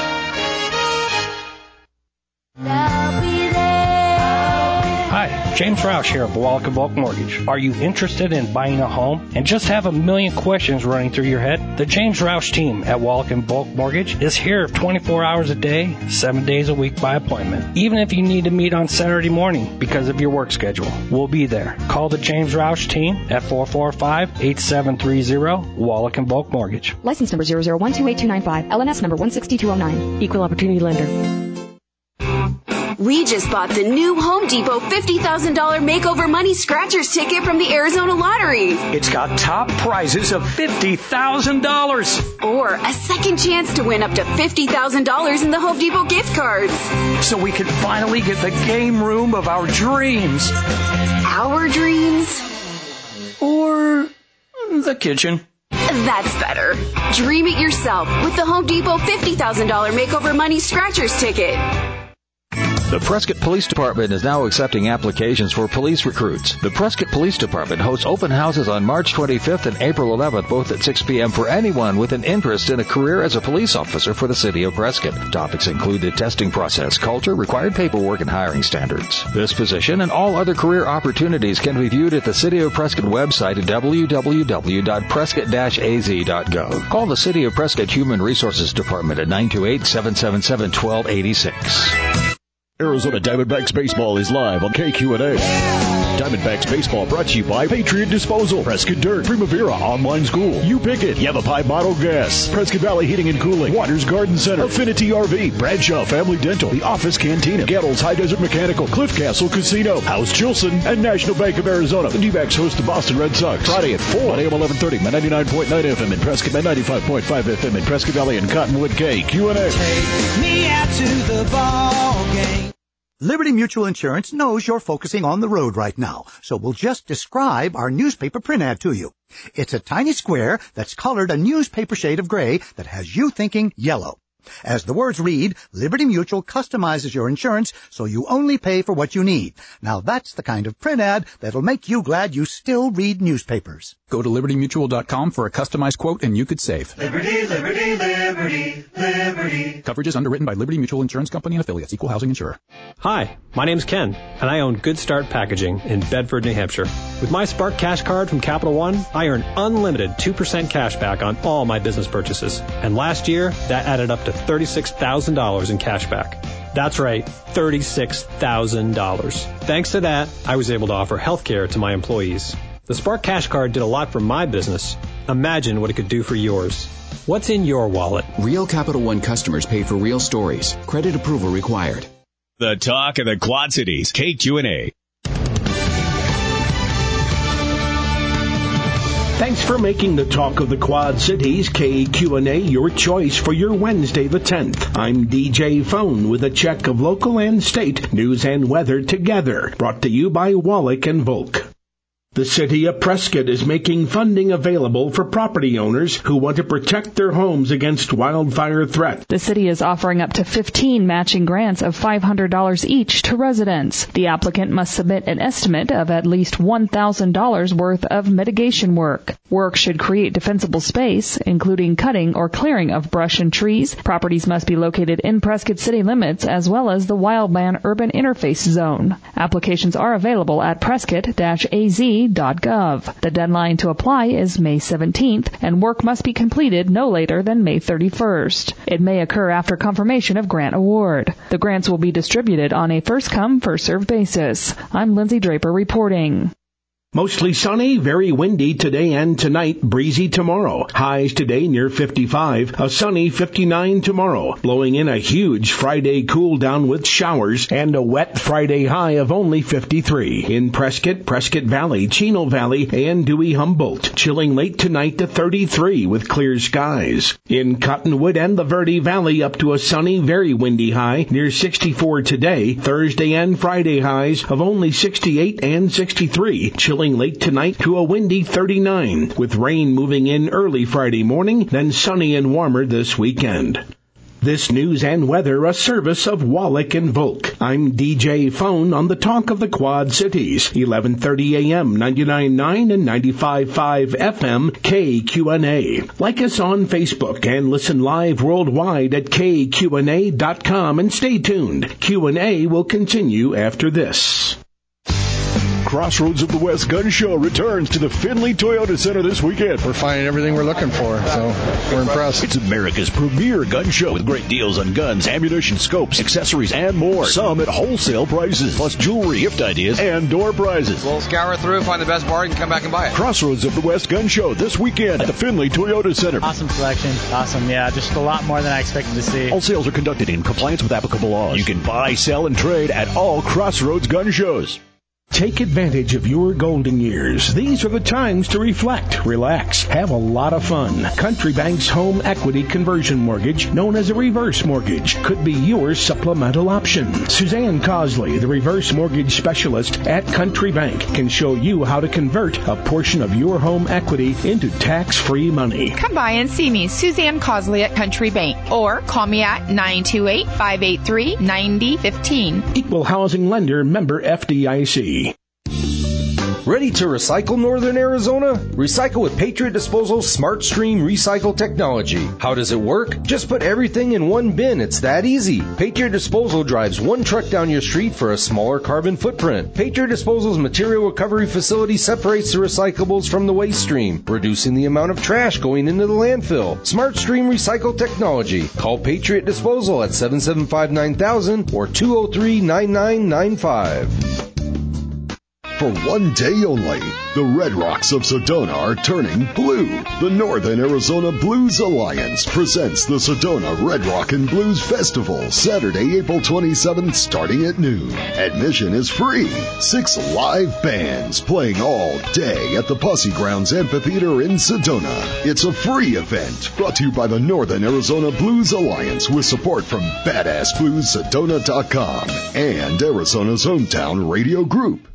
Hi, James Roush here of Wallach and Bulk Mortgage. Are you interested in buying a home and just have a million questions running through your head? The James Roush team at Wallach and Bulk Mortgage is here twenty-four hours a day, seven days a week by appointment. Even if you need to meet on Saturday morning because of your work schedule, we'll be there. Call the James Roush team at four four five, eight seven three zero, Wallach and Bulk Mortgage. License number zero zero one two eight two nine five, L N S number one six two zero nine, Equal Opportunity Lender. We just bought the new Home Depot fifty thousand dollars Makeover Money Scratchers ticket from the Arizona Lottery. It's got top prizes of fifty thousand dollars. Or a second chance to win up to fifty thousand dollars in the Home Depot gift cards. So we can finally get the game room of our dreams. Our dreams? Or the kitchen. That's better. Dream it yourself with the Home Depot fifty thousand dollars Makeover Money Scratchers ticket. The Prescott Police Department is now accepting applications for police recruits. The Prescott Police Department hosts open houses on March twenty-fifth and April eleventh, both at six p.m. for anyone with an interest in a career as a police officer for the city of Prescott. Topics include the testing process, culture, required paperwork, and hiring standards. This position and all other career opportunities can be viewed at the City of Prescott website at w w w dot prescott dash a z dot gov. Call the City of Prescott Human Resources Department at nine two eight, seven seven seven, one two eight six. Arizona Diamondbacks Baseball is live on K Q and A. Diamondbacks Baseball brought to you by Patriot Disposal, Prescott Dirt, Primavera Online School, You Pick It, Yavapai Model Gas, Prescott Valley Heating and Cooling, Waters Garden Center, Affinity R V, Bradshaw Family Dental, The Office Cantina, Gettles High Desert Mechanical, Cliff Castle Casino, House Chilson, and National Bank of Arizona. The D-backs host the Boston Red Sox Friday at four on A M eleven thirty, ninety-nine point nine F M in Prescott, ninety-five point five F M in Prescott Valley and Cottonwood. K Q and A. Take me out to the ball game. Liberty Mutual Insurance knows you're focusing on the road right now, so we'll just describe our newspaper print ad to you. It's a tiny square that's colored a newspaper shade of gray that has you thinking yellow. As the words read, Liberty Mutual customizes your insurance so you only pay for what you need. Now that's the kind of print ad that'll make you glad you still read newspapers. Go to liberty mutual dot com for a customized quote and you could save. Liberty, liberty, liberty, liberty. Coverage is underwritten by Liberty Mutual Insurance Company and affiliates, equal housing insurer. Hi, my name's Ken, and I own Good Start Packaging in Bedford, New Hampshire. With my Spark Cash Card from Capital One, I earn unlimited two percent cash back on all my business purchases. And last year, that added up to thirty-six thousand dollars in cash back. That's right, thirty-six thousand dollars. Thanks to that, I was able to offer health care to my employees. The Spark Cash Card did a lot for my business. Imagine what it could do for yours. What's in your wallet? Real Capital One customers pay for real stories. Credit approval required. The talk of the Quad Cities, K Q and A. Thanks for making the talk of the Quad Cities, K Q and A, your choice for your Wednesday the tenth. I'm D J Phone with a check of local and state news and weather together. Brought to you by Wallach and Volk. The city of Prescott is making funding available for property owners who want to protect their homes against wildfire threat. The city is offering up to fifteen matching grants of five hundred dollars each to residents. The applicant must submit an estimate of at least one thousand dollars worth of mitigation work. Work should create defensible space, including cutting or clearing of brush and trees. Properties must be located in Prescott city limits as well as the Wildland Urban Interface Zone. Applications are available at prescott dash a z dot gov. The deadline to apply is May seventeenth, and work must be completed no later than May thirty-first. It may occur after confirmation of grant award. The grants will be distributed on a first-come, first-served basis. I'm Lindsay Draper reporting. Mostly sunny, very windy today and tonight, breezy tomorrow. Highs today near fifty-five, a sunny fifty-nine tomorrow. Blowing in a huge Friday cool down with showers and a wet Friday high of only fifty-three. In Prescott, Prescott Valley, Chino Valley, and Dewey Humboldt. Chilling late tonight to thirty-three with clear skies. In Cottonwood and the Verde Valley up to a sunny, very windy high near sixty-four today. Thursday and Friday highs of only sixty-eight and sixty-three. Chilling late tonight to a windy thirty-nine, with rain moving in early Friday morning, then sunny and warmer this weekend. This news and weather a service of Wallach and Volk. I'm D J Phone on the Talk of the Quad Cities, eleven thirty A M, ninety-nine point nine and ninety-five point five F M, K Q and A. Like us on Facebook and listen live worldwide at K Q and A dot com and stay tuned. Q and A will continue after this. Crossroads of the West Gun Show returns to the Findlay Toyota Center this weekend. We're finding everything we're looking for, so we're impressed. It's America's premier gun show with great deals on guns, ammunition, scopes, accessories, and more. Some at wholesale prices, plus jewelry, gift ideas, and door prizes. We'll scour through, find the best bargain, come back and buy it. Crossroads of the West Gun Show this weekend at the Findlay Toyota Center. Awesome selection. Awesome, yeah, just a lot more than I expected to see. All sales are conducted in compliance with applicable laws. You can buy, sell, and trade at all Crossroads gun shows. Take advantage of your golden years. These are the times to reflect, relax, have a lot of fun. Country Bank's home equity conversion mortgage, known as a reverse mortgage, could be your supplemental option. Suzanne Cosley, the reverse mortgage specialist at Country Bank, can show you how to convert a portion of your home equity into tax-free money. Come by and see me, Suzanne Cosley at Country Bank, or call me at nine two eight, five eight three, nine zero one five. Equal housing lender, member F D I C. Ready to recycle Northern Arizona? Recycle with Patriot Disposal's Smart Stream Recycle technology. How does it work? Just put everything in one bin. It's that easy. Patriot Disposal drives one truck down your street for a smaller carbon footprint. Patriot Disposal's material recovery facility separates the recyclables from the waste stream, reducing the amount of trash going into the landfill. Smart Stream Recycle technology. Call Patriot Disposal at seven seven five, nine thousand or two oh three, nine nine nine five. For one day only, the Red Rocks of Sedona are turning blue. The Northern Arizona Blues Alliance presents the Sedona Red Rock and Blues Festival, Saturday, April twenty-seventh, starting at noon. Admission is free. Six live bands playing all day at the Posse Grounds Amphitheater in Sedona. It's a free event brought to you by the Northern Arizona Blues Alliance with support from badass blues sedona dot com and Arizona's hometown radio group.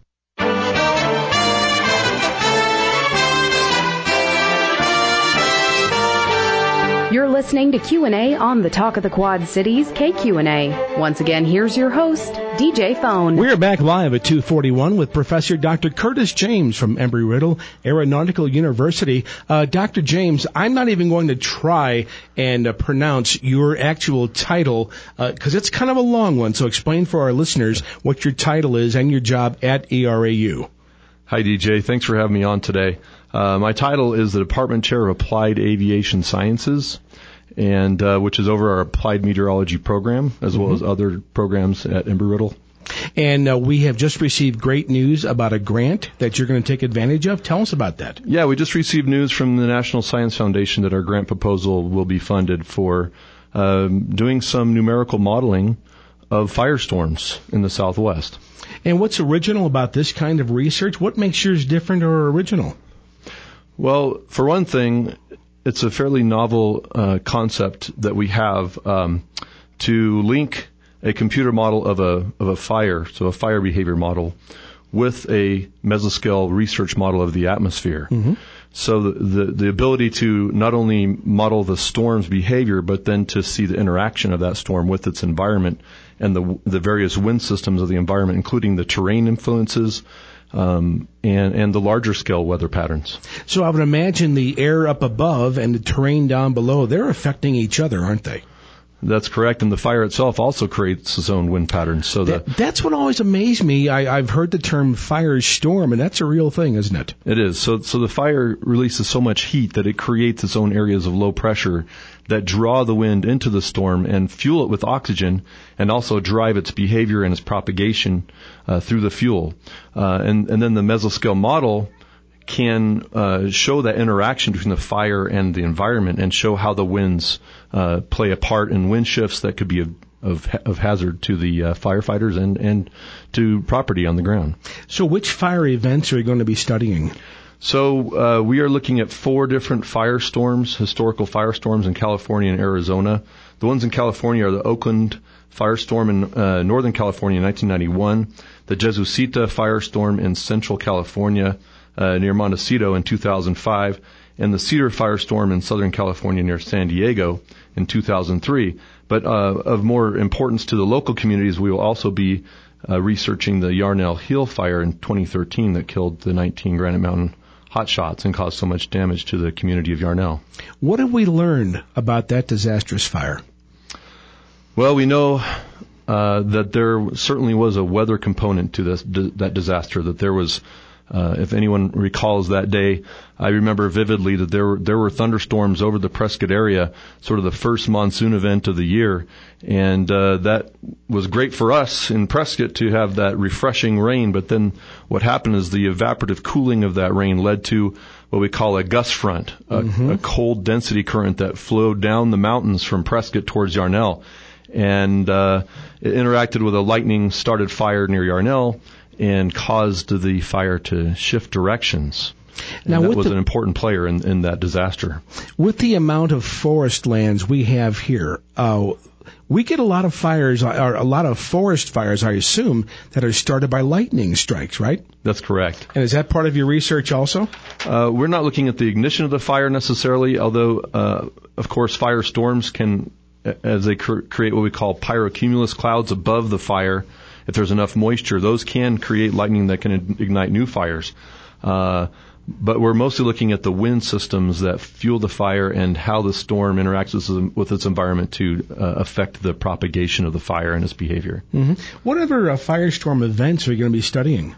You're listening to Q and A on the Talk of the Quad Cities, K Q and A. Once again, here's your host, D J Phone. We're back live at two forty-one with Professor Doctor Curtis James from Embry-Riddle Aeronautical University. Uh, Doctor James, I'm not even going to try and uh, pronounce your actual title because uh, it's kind of a long one. So explain for our listeners what your title is and your job at E R A U. Hi, D J. Thanks for having me on today. Uh, my title is the Department Chair of Applied Aviation Sciences, and uh, which is over our Applied Meteorology program, as mm-hmm. well as other programs at Embry-Riddle. And uh, we have just received great news about a grant that you're going to take advantage of. Tell us about that. Yeah, we just received news from the National Science Foundation that our grant proposal will be funded for um, doing some numerical modeling of firestorms in the Southwest. And what's original about this kind of research? What makes yours different or original? Well, for one thing, it's a fairly novel uh, concept that we have um, to link a computer model of a of a fire, so a fire behavior model, with a mesoscale research model of the atmosphere. Mm-hmm. So the, the the ability to not only model the storm's behavior, but then to see the interaction of that storm with its environment and the the various wind systems of the environment, including the terrain influences, Um, and, and the larger scale weather patterns. So I would imagine the air up above and the terrain down below, they're affecting each other, aren't they? That's correct. And the fire itself also creates its own wind patterns. So that, the, that's what always amazed me. I, I've heard the term firestorm, and that's a real thing, isn't it? It is. So, so the fire releases so much heat that it creates its own areas of low pressure that draw the wind into the storm and fuel it with oxygen, and also drive its behavior and its propagation uh, through the fuel. Uh, and, and then the mesoscale model can uh, show that interaction between the fire and the environment and show how the winds uh, play a part in wind shifts that could be of, of, of hazard to the uh, firefighters and, and to property on the ground. So which fire events are you going to be studying? So uh, we are looking at four different firestorms, historical firestorms in California and Arizona. The ones in California are the Oakland firestorm in uh, Northern California in nineteen ninety-one, the Jesucita firestorm in Central California uh, near Montecito in two thousand five, and the Cedar firestorm in Southern California near San Diego in two thousand three. But uh, of more importance to the local communities, we will also be uh, researching the Yarnell Hill fire in twenty thirteen that killed the nineteen Granite Mountain hotshots and caused so much damage to the community of Yarnell. What have we learned about that disastrous fire? Well, we know uh, that there certainly was a weather component to this d- that disaster, that there was Uh, if anyone recalls that day, I remember vividly that there were, there were thunderstorms over the Prescott area, sort of the first monsoon event of the year. And uh, that was great for us in Prescott to have that refreshing rain. But then what happened is the evaporative cooling of that rain led to what we call a gust front, a, mm-hmm. a cold density current that flowed down the mountains from Prescott towards Yarnell. And uh, it interacted with a lightning-started fire near Yarnell. and caused the fire to shift directions. And now, that was the, an important player in, in that disaster. With the amount of forest lands we have here, uh, we get a lot of fires, or a lot of forest fires, I assume, that are started by lightning strikes, right? That's correct. And is that part of your research also? Uh, we're not looking at the ignition of the fire necessarily, although, uh, of course, firestorms can, as they cr- create what we call pyrocumulus clouds above the fire, if there's enough moisture, those can create lightning that can ignite new fires. Uh, But we're mostly looking at the wind systems that fuel the fire and how the storm interacts with, with its environment to uh, affect the propagation of the fire and its behavior. Mm-hmm. What other uh, firestorm events are you going to be studying?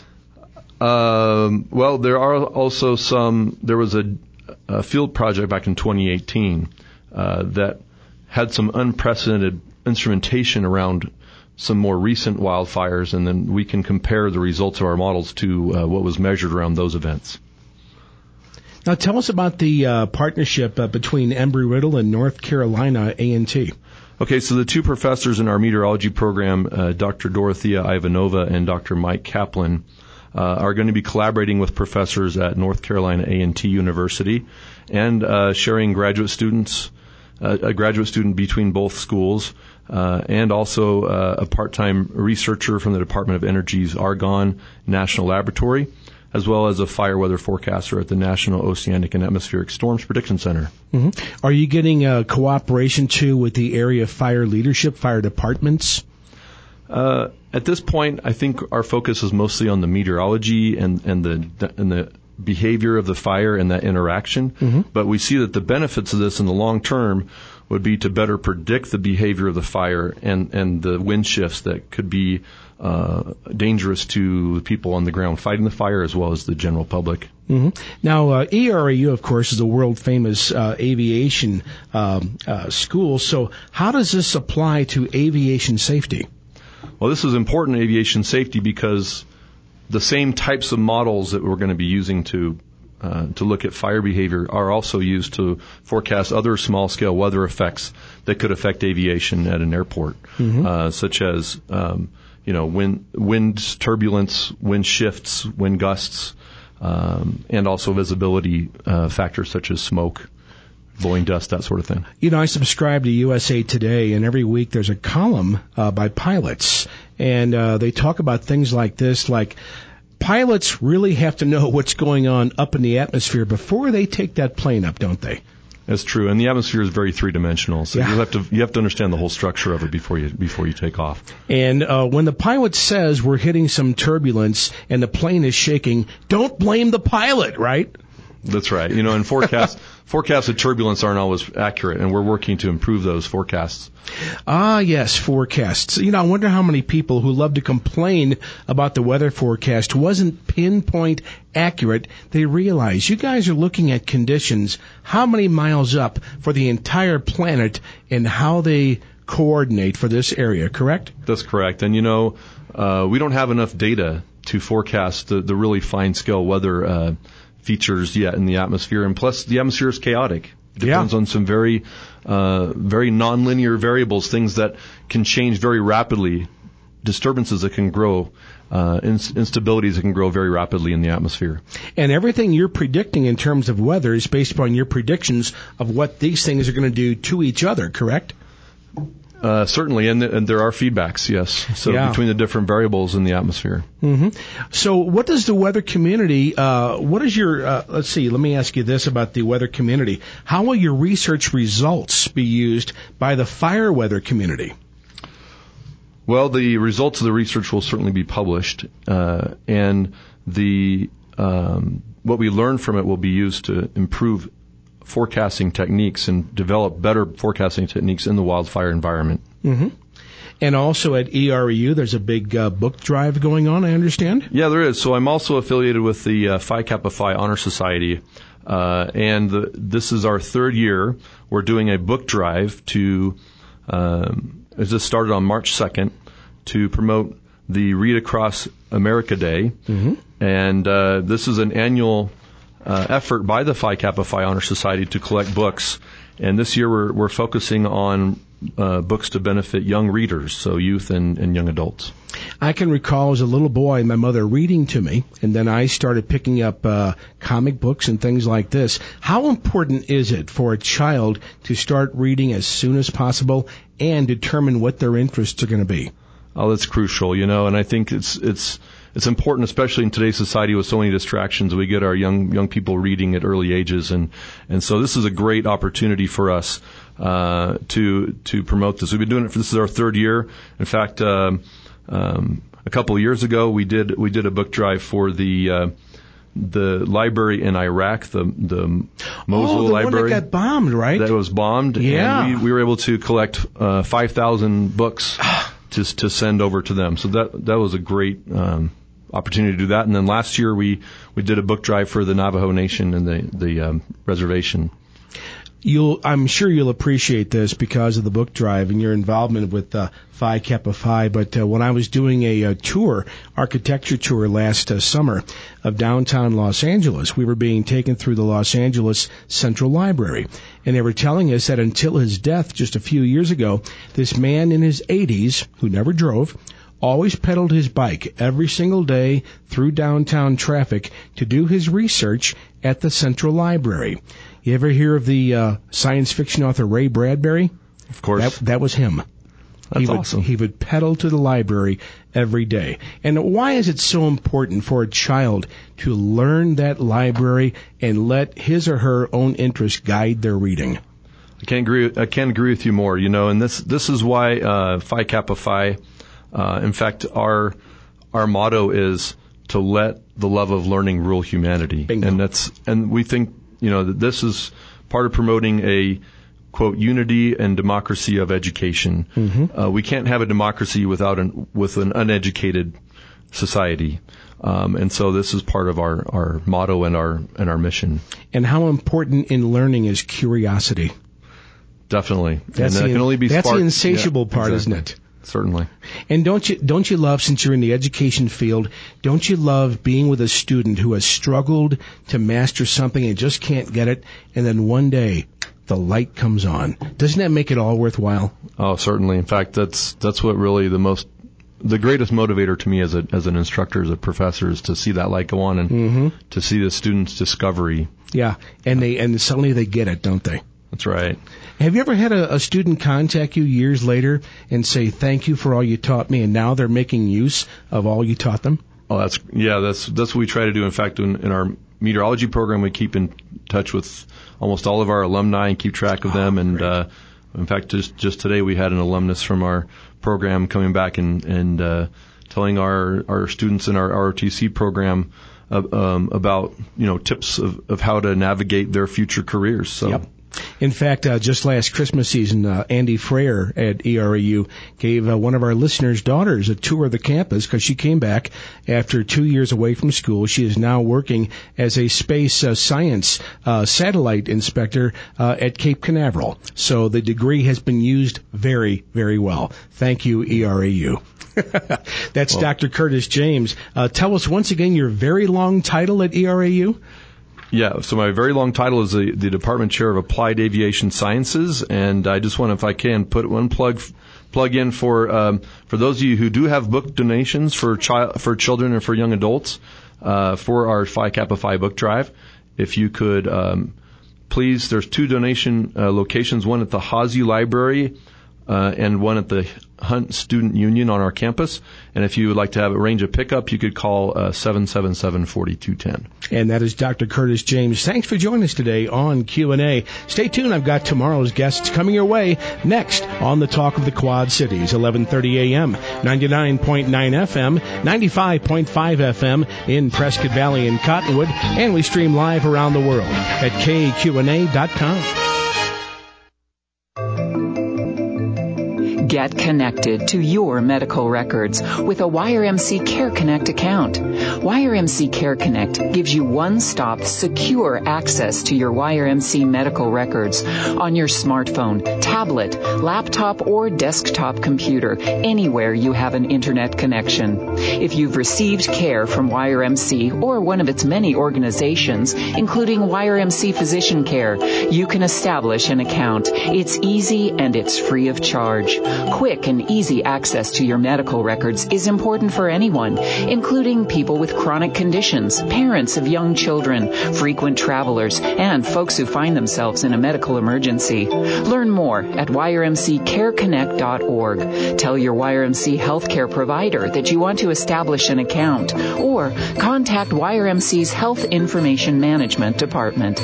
Um, well, there are also some. There was a, a field project back in twenty eighteen uh, that had some unprecedented instrumentation around some more recent wildfires, and then we can compare the results of our models to uh, what was measured around those events. Now, tell us about the uh, partnership uh, between Embry-Riddle and North Carolina A and T. Okay, so the two professors in our meteorology program, uh, Doctor Dorothea Ivanova and Doctor Mike Kaplan, uh, are going to be collaborating with professors at North Carolina A and T University and uh, sharing graduate students, uh, a graduate student between both schools, uh, and also uh, a part-time researcher from the Department of Energy's Argonne National Laboratory, as well as a fire weather forecaster at the National Oceanic and Atmospheric Storms Prediction Center. Mm-hmm. Are you getting uh, cooperation, too, with the area fire leadership, fire departments? Uh, at this point, I think our focus is mostly on the meteorology and, and the and the behavior of the fire and that interaction. Mm-hmm. But we see that the benefits of this in the long term would be to better predict the behavior of the fire and, and the wind shifts that could be uh, dangerous to the people on the ground fighting the fire as well as the general public. Mm-hmm. Now, uh, E R A U, of course, is a world-famous uh, aviation um, uh, school. So how does this apply to aviation safety? Well, this is important aviation safety because the same types of models that we're going to be using to uh, to look at fire behavior are also used to forecast other small-scale weather effects that could affect aviation at an airport, mm-hmm. uh, such as um, you know wind, wind turbulence, wind shifts, wind gusts, um, and also visibility uh, factors such as smoke, blowing dust, that sort of thing. You know, I subscribe to U S A Today, and every week there's a column uh, by pilots, and uh, they talk about things like this, like pilots really have to know what's going on up in the atmosphere before they take that plane up, don't they? That's true, and the atmosphere is very three-dimensional, so yeah. you have to you have to understand the whole structure of it before you before you take off. And uh, when the pilot says we're hitting some turbulence and the plane is shaking, don't blame the pilot, right? That's right. You know, and forecasts forecasts of turbulence aren't always accurate, and we're working to improve those forecasts. Ah, yes, forecasts. You know, I wonder how many people who love to complain about the weather forecast wasn't pinpoint accurate. They realize you guys are looking at conditions how many miles up for the entire planet and how they coordinate for this area, correct? That's correct. And, you know, uh, we don't have enough data to forecast the, the really fine-scale weather uh features yet in the atmosphere, and plus the atmosphere is chaotic. It depends yeah. on some very, uh, very nonlinear variables, things that can change very rapidly, disturbances that can grow, uh, inst- instabilities that can grow very rapidly in the atmosphere. And everything you're predicting in terms of weather is based upon your predictions of what these things are going to do to each other, correct? Uh, certainly, and, th- and there are feedbacks, yes. So yeah. between the different variables in the atmosphere. Mm-hmm. So what does the weather community, uh, what is your, uh, let's see, let me ask you this about the weather community. How will your research results be used by the fire weather community? Well, the results of the research will certainly be published, uh, and the um, what we learn from it will be used to improve forecasting techniques and develop better forecasting techniques in the wildfire environment. Mm-hmm. And also at E R A U, there's a big uh, book drive going on, I understand? Yeah, there is. So I'm also affiliated with the uh, Phi Kappa Phi Honor Society, uh, and the, this is our third year. We're doing a book drive to, um, it just started on March second, to promote the Read Across America Day. Mm-hmm. And uh, this is an annual Uh, effort by the Phi Kappa Phi Honor Society to collect books, and this year we're we're focusing on uh, books to benefit young readers, so youth and, and young adults. I can recall as a little boy my mother reading to me, and then I started picking up uh, comic books and things like this. How important is it for a child to start reading as soon as possible and determine what their interests are going to be? Oh, that's crucial, you know, and I think it's it's it's important, especially in today's society with so many distractions. We get our young young people reading at early ages, and and so this is a great opportunity for us uh, to to promote this. We've been doing it for this is our third year. In fact, um, um, a couple of years ago, we did we did a book drive for the uh, the library in Iraq, the the Mosul oh, the library. one that got bombed, right? That was bombed. Yeah, and we, we were able to collect uh, five thousand books to to send over to them. So that that was a great um, opportunity to do that. And then last year we we did a book drive for the Navajo Nation and the the um, reservation. You'll, I'm sure you'll appreciate this because of the book drive and your involvement with uh, Phi Kappa Phi. But uh, when I was doing a, a tour, architecture tour last uh, summer of downtown Los Angeles, we were being taken through the Los Angeles Central Library. And they were telling us that until his death just a few years ago, this man in his eighties, who never drove, always pedaled his bike every single day through downtown traffic to do his research at the Central Library. You ever hear of the uh, science fiction author Ray Bradbury? Of course. That, that was him. That's he would, awesome. He would pedal to the library every day. And why is it so important for a child to learn that library and let his or her own interests guide their reading? I can't agree. I can't agree with you more. You know, and this this is why uh, Phi Kappa Phi. Uh, in fact, our our motto is to let the love of learning rule humanity. Bingo. And that's and we think you know that this is part of promoting a quote unity and democracy of education. Mm-hmm. Uh, we can't have a democracy without an with an uneducated society. Um, and so this is part of our, our motto and our and our mission. And how important in learning is curiosity? Definitely. That's, and the, that can only be that's sparked, the insatiable yeah, part, exactly. isn't it? Certainly. And don't you don't you love, since you're in the education field, don't you love being with a student who has struggled to master something and just can't get it, and then one day the light comes on? Doesn't that make it all worthwhile? Oh, certainly. In fact, that's that's what really the most the greatest motivator to me as a as an instructor, as a professor, is to see that light go on and mm-hmm. to see the student's discovery. Yeah, and they and suddenly they get it, don't they? That's right. Have you ever had a, a student contact you years later and say, thank you for all you taught me, and now they're making use of all you taught them? Oh, that's, yeah, that's, that's what we try to do. In fact, in, in our meteorology program, we keep in touch with almost all of our alumni and keep track of them. Oh, and, great. uh, in fact, just, just today we had an alumnus from our program coming back and, and, uh, telling our, our students in our R O T C program, uh, um, about, you know, tips of, of how to navigate their future careers. So. Yep. In fact, uh, just last Christmas season, uh, Andy Frayer at E R A U gave uh, one of our listeners' daughters a tour of the campus because she came back after two years away from school. She is now working as a space uh, science uh, satellite inspector uh, at Cape Canaveral. So the degree has been used very, very well. Thank you, E R A U. That's well, Doctor Curtis James. Uh, tell us once again your very long title at E R A U. Yeah, so my very long title is the, the Department Chair of Applied Aviation Sciences, and I just want to, if I can, put one plug plug in for um, for those of you who do have book donations for child for children and for young adults uh, for our Phi Kappa Phi book drive. If you could um, please, there's two donation uh, locations, one at the Hazy Library uh, and one at the Hunt Student Union on our campus. And if you would like to have arrange a pickup, you could call uh, seven seven seven, four two one zero. And that is Doctor Curtis James. Thanks for joining us today on Q and A. Stay tuned. I've got tomorrow's guests coming your way next on the Talk of the Quad Cities, eleven thirty a.m., ninety-nine point nine F M, ninety-five point five F M in Prescott Valley and Cottonwood. And we stream live around the world at K Q N A dot com. Get connected to your medical records with a Y R M C Care Connect account. Y R M C Care Connect gives you one-stop, secure access to your Y R M C medical records on your smartphone, tablet, laptop, or desktop computer, anywhere you have an internet connection. If you've received care from Y R M C or one of its many organizations, including Y R M C Physician Care, you can establish an account. It's easy and it's free of charge. Quick and easy access to your medical records is important for anyone, including people with chronic conditions, parents of young children, frequent travelers, and folks who find themselves in a medical emergency. Learn more at Y R M C care connect dot org. Tell your Y R M C healthcare provider that you want to establish an account, or contact Y R M C's Health Information Management Department.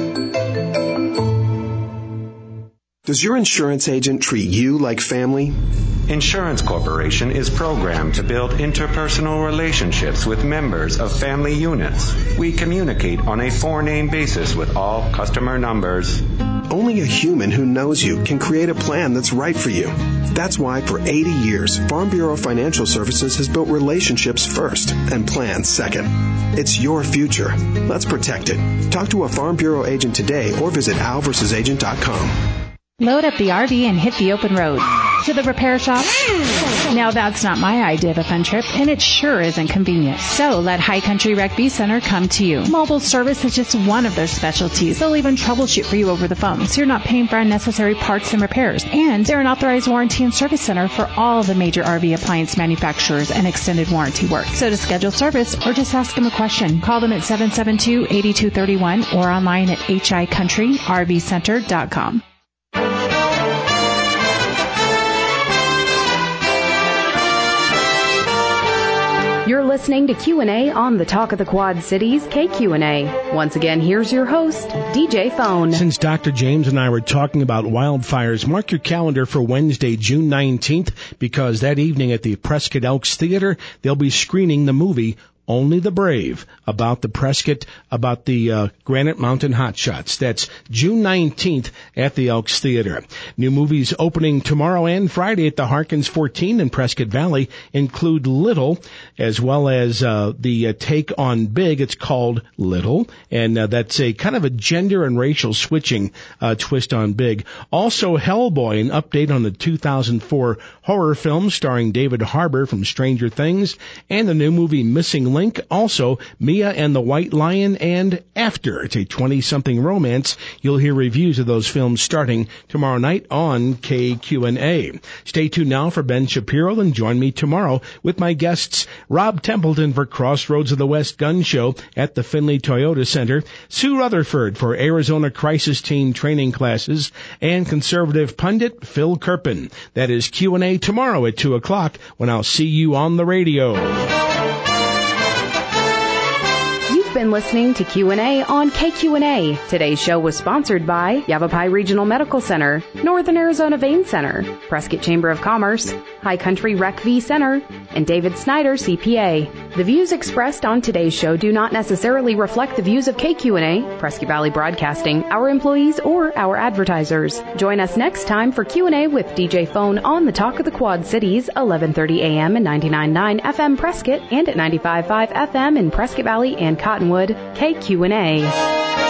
Does your insurance agent treat you like family? Insurance Corporation is programmed to build interpersonal relationships with members of family units. We communicate on a four-name basis with all customer numbers. Only a human who knows you can create a plan that's right for you. That's why for eighty years, Farm Bureau Financial Services has built relationships first and plans second. It's your future. Let's protect it. Talk to a Farm Bureau agent today or visit al versus agent dot com. Load up the R V and hit the open road. To the repair shop? Now that's not my idea of a fun trip, and it sure isn't convenient. So let High Country Rec V Center come to you. Mobile service is just one of their specialties. They'll even troubleshoot for you over the phone, so you're not paying for unnecessary parts and repairs. And they're an authorized warranty and service center for all the major R V appliance manufacturers and extended warranty work. So to schedule service or just ask them a question, call them at seven seven two, eight two three one or online at h i country r v center dot com. You're listening to Q and A on the Talk of the Quad Cities, K Q N A. Once again, here's your host, D J Phone. Since Doctor James and I were talking about wildfires, mark your calendar for Wednesday, June nineteenth, because that evening at the Prescott Elks Theater, they'll be screening the movie Only the Brave, about the Prescott, about the uh, Granite Mountain Hotshots. That's June nineteenth at the Elks Theater. New movies opening tomorrow and Friday at the Harkins fourteen in Prescott Valley include Little, as well as uh, the uh, take on Big. It's called Little, and uh, that's a kind of a gender and racial switching uh, twist on Big. Also Hellboy, an update on the two thousand four horror film starring David Harbour from Stranger Things, and the new movie Missing Link. Also, Mia and the White Lion and After. It's a twenty-something romance. You'll hear reviews of those films starting tomorrow night on K Q N A. Stay tuned now for Ben Shapiro and join me tomorrow with my guests Rob Templeton for Crossroads of the West Gun Show at the Findlay Toyota Center, Sue Rutherford for Arizona Crisis Team training classes, and conservative pundit Phil Kerpen. That is Q and A tomorrow at two o'clock when I'll see you on the radio. Been listening to Q and A on K Q N A. Today's show was sponsored by Yavapai Regional Medical Center, Northern Arizona Vein Center, Prescott Chamber of Commerce, High Country Rec V Center, and David Snyder C P A. The views expressed on today's show do not necessarily reflect the views of K Q N A, Prescott Valley Broadcasting, our employees, or our advertisers. Join us next time for Q and A with D J Phone on the Talk of the Quad Cities, eleven thirty a.m. and ninety-nine point nine F M Prescott, and at ninety-five point five F M in Prescott Valley and Cottonwood. K Q and A.